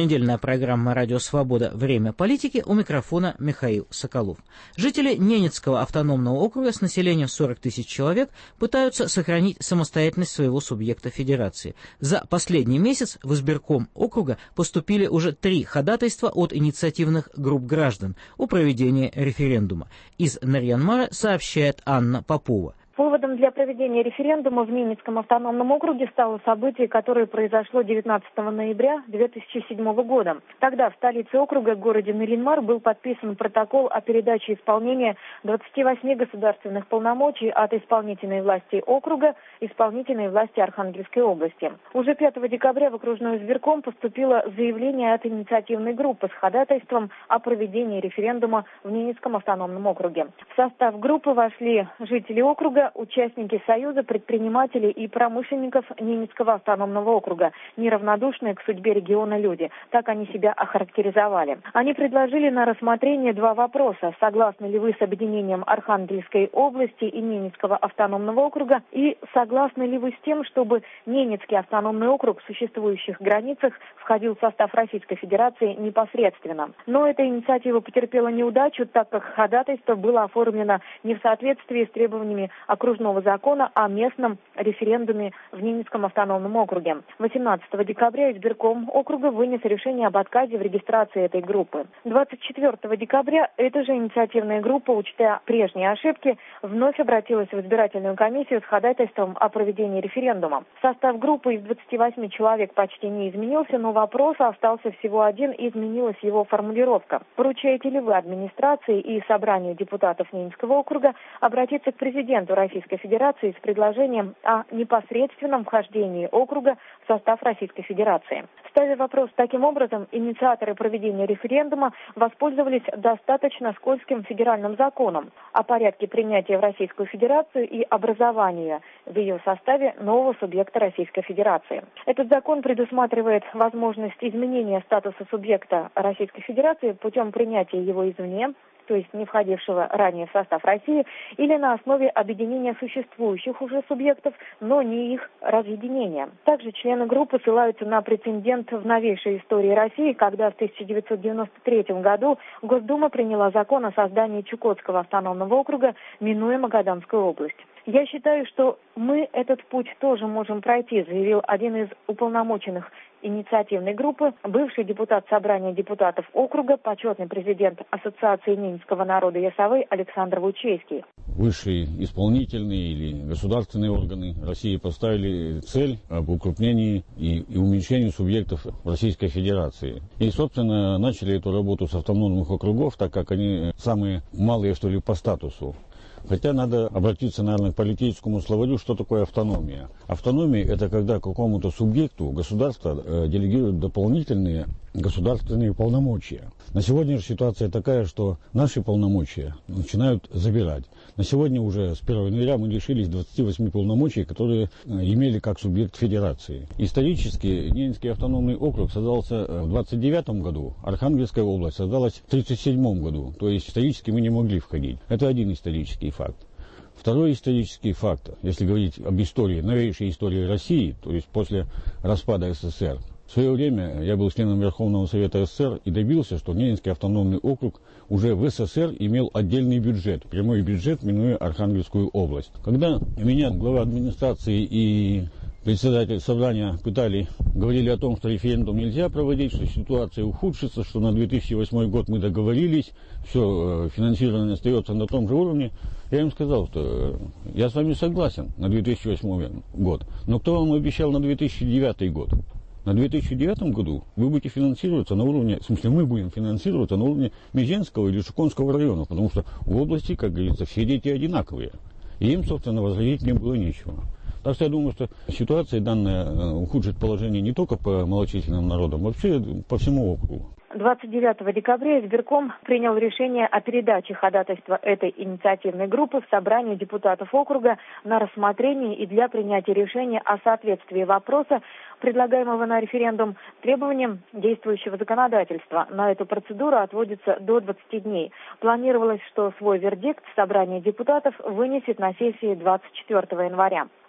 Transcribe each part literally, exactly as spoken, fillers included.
Еженедельная программа «Радио Свобода. Время политики», у микрофона Михаил Соколов. Жители Ненецкого автономного округа с населением сорок тысяч человек пытаются сохранить самостоятельность своего субъекта федерации. За последний месяц в избирком округа поступили уже три ходатайства от инициативных групп граждан о проведении референдума. Из Нарьян-Мара сообщает Анна Попова. Поводом для проведения референдума в Ненецком автономном округе стало событие, которое произошло девятнадцатого ноября две тысячи седьмого года. Тогда в столице округа, городе Нарьян-Мар, был подписан протокол о передаче исполнения двадцати восьми государственных полномочий от исполнительной власти округа исполнительной власти Архангельской области. Уже пятого декабря в окружной избирком поступило заявление от инициативной группы с ходатайством о проведении референдума в Ненецком автономном округе. В состав группы вошли жители округа, участники Союза предпринимателей и промышленников Ненецкого автономного округа, неравнодушные к судьбе региона люди. Так они себя охарактеризовали. Они предложили на рассмотрение два вопроса. Согласны ли вы с объединением Архангельской области и Ненецкого автономного округа? И согласны ли вы с тем, чтобы Ненецкий автономный округ в существующих границах входил в состав Российской Федерации непосредственно? Но эта инициатива потерпела неудачу, так как ходатайство было оформлено не в соответствии с требованиями окружного закона о местном референдуме в Ненецком автономном округе. восемнадцатого декабря избирком округа вынес решение об отказе в регистрации этой группы. двадцать четвёртого декабря эта же инициативная группа, учтя прежние ошибки, вновь обратилась в избирательную комиссию с ходатайством о проведении референдума. Состав группы из двадцати восьми человек почти не изменился, но вопрос остался всего один, и изменилась его формулировка. Поручаете ли вы администрации и собранию депутатов Ненецкого округа обратиться к президенту Российской Федерации с предложением о непосредственном вхождении округа в состав Российской Федерации? Ставя вопрос таким образом, инициаторы проведения референдума воспользовались достаточно скользким федеральным законом о порядке принятия в Российскую Федерацию и образования в ее составе нового субъекта Российской Федерации. Этот закон предусматривает возможность изменения статуса субъекта Российской Федерации путем принятия его извне, то есть не входившего ранее в состав России, или на основе объединения существующих уже субъектов, но не их разъединения. Также члены группы ссылаются на прецедент в новейшей истории России, когда в тысяча девятьсот девяносто третьем году Госдума приняла закон о создании Чукотского автономного округа, минуя Магаданскую область. «Я считаю, что мы этот путь тоже можем пройти», заявил один из уполномоченных инициативной группы, бывший депутат Собрания депутатов округа, почетный президент Ассоциации Ненецкого народа Ясовы Александр Вучейский. Высшие исполнительные или государственные органы России поставили цель об укрупнении и, и уменьшении субъектов Российской Федерации. И, собственно, начали эту работу с автономных округов, так как они самые малые, что ли, по статусу. Хотя надо обратиться, наверное, к политическому словарю, что такое автономия. Автономия – это когда какому-то субъекту государство э, делегирует дополнительные государственные полномочия. На сегодня же ситуация такая, что наши полномочия начинают забирать. На сегодня уже с первого января мы лишились двадцати восьми полномочий, которые имели как субъект федерации. Исторически Ненецкий автономный округ создался в двадцать девятом году, Архангельская область создалась в тридцать седьмом году, то есть исторически мы не могли входить. Это один исторический факт. Второй исторический факт, если говорить об истории, новейшей истории России, то есть после распада СССР. В свое время я был членом Верховного Совета СССР и добился, что Ненецкий автономный округ уже в СССР имел отдельный бюджет, прямой бюджет, минуя Архангельскую область. Когда меня глава администрации и председатель собрания пытали, говорили о том, что референдум нельзя проводить, что ситуация ухудшится, что на две тысячи восьмой год мы договорились, все, финансирование остается на том же уровне, я им сказал, что я с вами согласен на две тысячи восьмой год, но кто вам обещал на две тысячи девятый год? На две тысячи девятом году вы будете финансироваться на уровне, в смысле мы будем финансироваться на уровне Меженского или Шуконского района, потому что в области, как говорится, все дети одинаковые. И им, собственно, возразить не было нечего. Так что я думаю, что ситуация данная ухудшит положение не только по малочисленным народам, вообще по всему округу. двадцать девятого декабря избирком принял решение о передаче ходатайства этой инициативной группы в собрании депутатов округа на рассмотрение и для принятия решения о соответствии вопроса, предлагаемого на референдум, требованиям действующего законодательства. На эту процедуру отводится до двадцати дней. Планировалось, что свой вердикт собрание депутатов вынесет на сессии двадцать четвёртого января.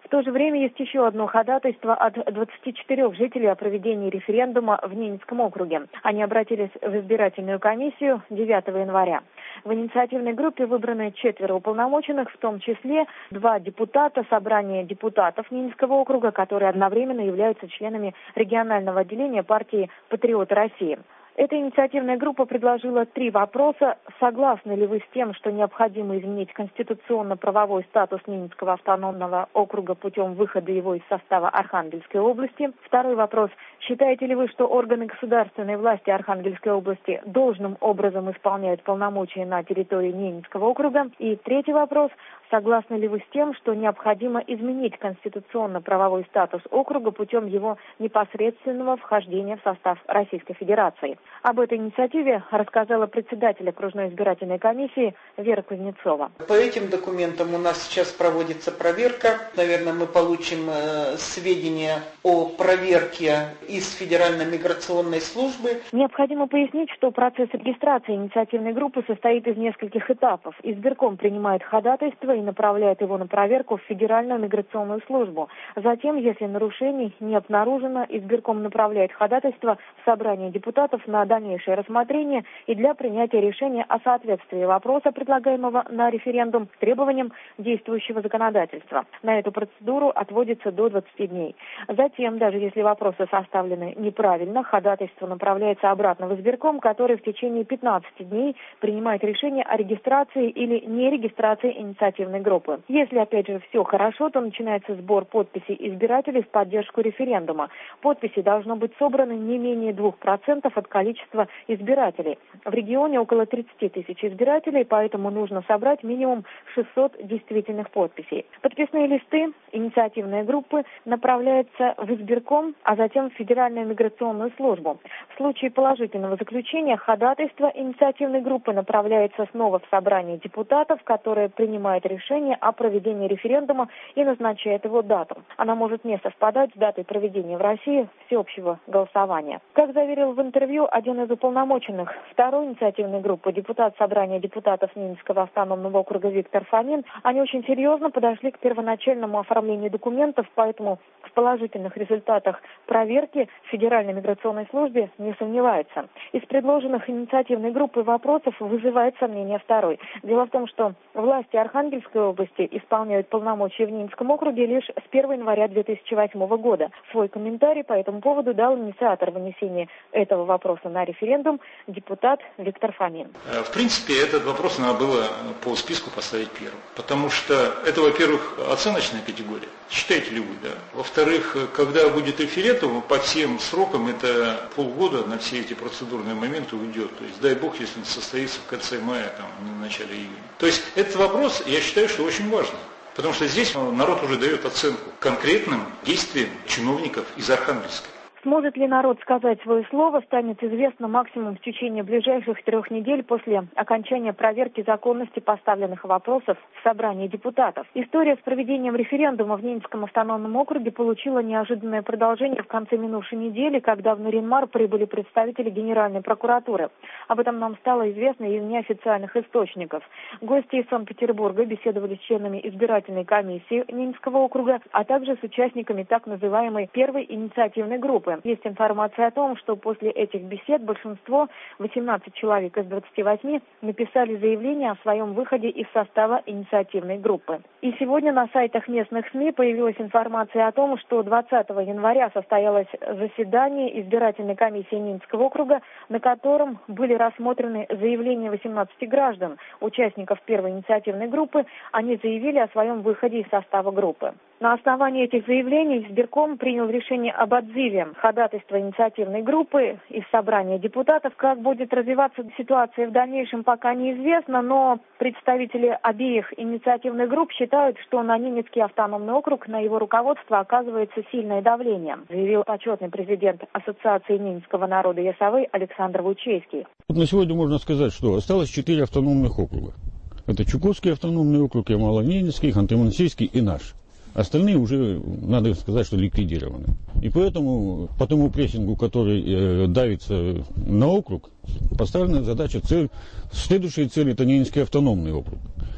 В то же время есть еще одно ходатайство от двадцати четырёх жителей о проведении референдума в Ненецком округе. Они обратились в избирательную комиссию девятого января. В инициативной группе выбраны четверо уполномоченных, в том числе два депутата собрания депутатов Ненецкого округа, которые одновременно являются членами регионального отделения партии «Патриоты России». Эта инициативная группа предложила три вопроса. Согласны ли вы с тем, что необходимо изменить конституционно-правовой статус Ненецкого автономного округа путем выхода его из состава Архангельской области? Второй вопрос. Считаете ли вы, что органы государственной власти Архангельской области должным образом исполняют полномочия на территории Ненецкого округа? И третий вопрос. Согласны ли вы с тем, что необходимо изменить конституционно-правовой статус округа путем его непосредственного вхождения в состав Российской Федерации? Об этой инициативе рассказала председатель окружной избирательной комиссии Вера Кузнецова. По этим документам у нас сейчас проводится проверка. Наверное, мы получим э, сведения о проверке из Федеральной миграционной службы. Необходимо пояснить, что процесс регистрации инициативной группы состоит из нескольких этапов. Избирком принимает ходатайство и направляет его на проверку в Федеральную миграционную службу. Затем, если нарушений не обнаружено, избирком направляет ходатайство в собрание депутатов на дальнейшее рассмотрение и для принятия решения о соответствии вопроса, предлагаемого на референдум, требованиям действующего законодательства. На эту процедуру отводится до двадцати дней. Затем, даже если вопросы составлены неправильно, ходатайство направляется обратно в избирком, который в течение пятнадцати дней принимает решение о регистрации или нерегистрации инициативной группы. Если, опять же, все хорошо, то начинается сбор подписей избирателей в поддержку референдума. Подписи должно быть собраны не менее двух процентов от количества избирателей. В регионе около тридцати тысяч избирателей, поэтому нужно собрать минимум шестьсот действительных подписей. Подписные листы инициативной группы направляются в избирком, а затем в Федеральную миграционную службу. В случае положительного заключения ходатайство инициативной группы направляется снова в собрание депутатов, которое принимает решение о проведении референдума и назначает его дату. Она может не совпадать с датой проведения в России всеобщего голосования. Как заверил в интервью один из уполномоченных второй инициативной группы, депутат собрания депутатов Ненецкого автономного округа Виктор Фомин, они очень серьезно подошли к первоначальному оформлению документов, поэтому в положительных результатах проверки в Федеральной миграционной службе не сомневаются. Из предложенных инициативной группой вопросов вызывает сомнение второй. Дело в том, что власти Архангельской области исполняют полномочия в Ненецком округе лишь с первого января две тысячи восьмого года. Свой комментарий по этому поводу дал инициатор вынесения этого вопроса на референдум депутат Виктор Фомин. В принципе, этот вопрос надо было по списку поставить первым, потому что это, во-первых, оценочная категория. Считаете ли вы, да? Во-вторых, когда будет референдум, по всем срокам это полгода на все эти процедурные моменты уйдет. То есть, дай бог, если он состоится в конце мая, там, в начале июня. То есть, этот вопрос, я считаю, что очень важный. Потому что здесь народ уже дает оценку конкретным действиям чиновников из Архангельска. Сможет ли народ сказать свое слово, станет известно максимум в течение ближайших трех недель после окончания проверки законности поставленных вопросов в собрании депутатов. История с проведением референдума в Ненецком автономном округе получила неожиданное продолжение в конце минувшей недели, когда в Нарин-Мар прибыли представители Генеральной прокуратуры. Об этом нам стало известно из неофициальных источников. Гости из Санкт-Петербурга беседовали с членами избирательной комиссии Ненецкого округа, а также с участниками так называемой первой инициативной группы. Есть информация о том, что после этих бесед большинство, восемнадцать человек из двадцати восьми, написали заявление о своем выходе из состава инициативной группы. И сегодня на сайтах местных СМИ появилась информация о том, что двадцатого января состоялось заседание избирательной комиссии Ненецкого округа, на котором были рассмотрены заявления восемнадцати граждан, участников первой инициативной группы. Они заявили о своем выходе из состава группы. На основании этих заявлений избирком принял решение об отзыве ходатайства инициативной группы из собрания депутатов. Как будет развиваться ситуация в дальнейшем, пока неизвестно, но представители обеих инициативных групп считают, что на Ненецкий автономный округ, на его руководство оказывается сильное давление, заявил почетный президент Ассоциации Ненецкого народа Ясовы Александр Вучейский. Вот на сегодня можно сказать, что осталось четыре автономных округа. Это Чукотский автономный округ, Ямало-Ненецкий, Ханты-Мансийский и наш. Остальные уже, надо сказать, что ликвидированы. И поэтому, по тому прессингу, который э, давится на округ, поставлена задача, цель, следующая цель – это Ненецкий автономный округ.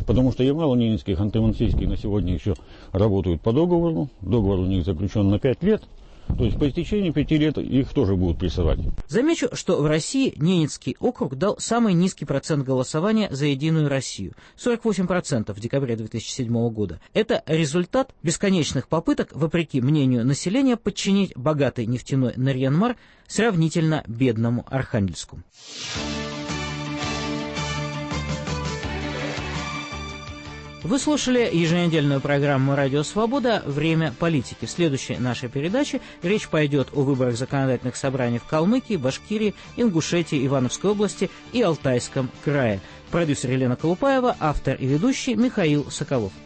Потому что Ямало-Ненецкий и Ханты-Мансийский на сегодня еще работают по договору. Договор у них заключен на пять лет. То есть по истечении пяти лет их тоже будут прессовать. Замечу, что в России Ненецкий округ дал самый низкий процент голосования за «Единую Россию» – сорок восемь процентов в декабре две тысячи седьмого года. Это результат бесконечных попыток, вопреки мнению населения, подчинить богатый нефтяной Нарьян-Мар сравнительно бедному Архангельску. Вы слушали еженедельную программу «Радио Свобода. Время политики». В следующей нашей передаче речь пойдет о выборах законодательных собраний в Калмыкии, Башкирии, Ингушетии, Ивановской области и Алтайском крае. Продюсер Елена Колупаева, автор и ведущий Михаил Соколов.